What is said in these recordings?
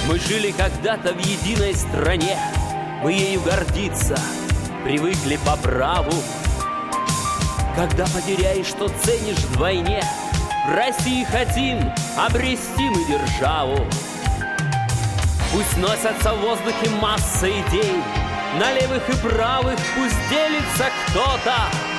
Мы жили когда-то в единой стране, мы ею гордиться привыкли по праву. Когда потеряешь, то ценишь вдвойне. В России хотим обрести мы державу. Пусть носятся в воздухе масса идей, на левых и правых пусть делится кто-то.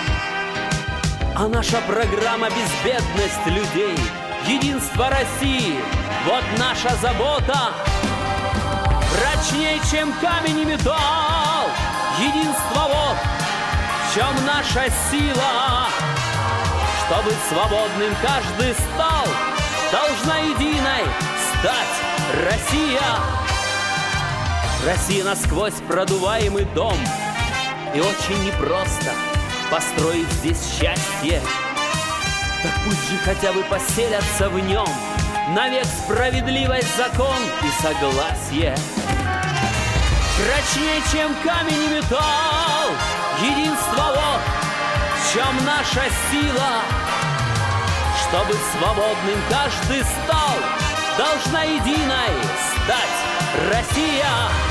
А наша программа — безбедность людей, единство России — вот наша забота. Прочнее, чем камень и металл, единство — вот в чем наша сила. Чтобы свободным каждый стал, должна единой стать Россия. Россия насквозь продуваемый дом, и очень непросто построить здесь счастье. Так пусть же хотя бы поселятся в нем навек справедливость, закон и согласие. Прочнее, чем камень и металл, единство — вот в чем наша сила. Чтобы свободным каждый стал, должна единой стать Россия.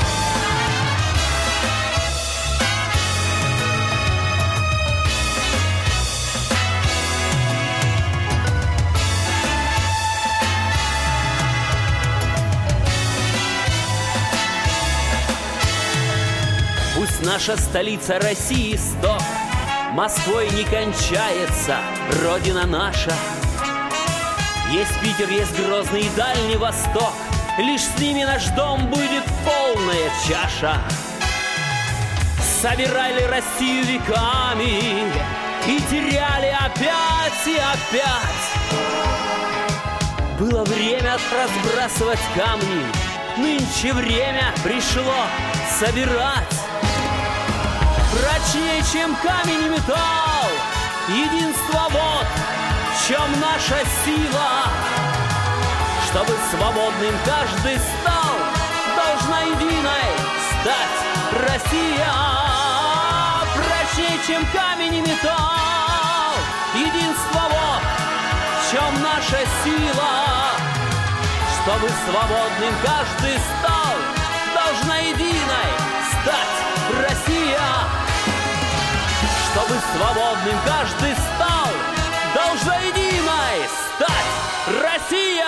Пусть наша столица России исток Москвой не кончается, Родина наша. Есть Питер, есть Грозный и Дальний Восток, лишь с ними наш дом будет полная чаша. Собирали Россию веками и теряли опять и опять. Было время разбрасывать камни, нынче время пришло собирать. Прочнее, чем камень и металл, единство — вот в чем наша сила. Чтобы свободным каждый стал, должна единой стать Россия. Прочнее, чем камень и металл, единство — вот в чем наша сила. Чтобы свободным каждый стал, должна единой стать Россия. Чтобы свободным каждый стал, должна единой стать Россия.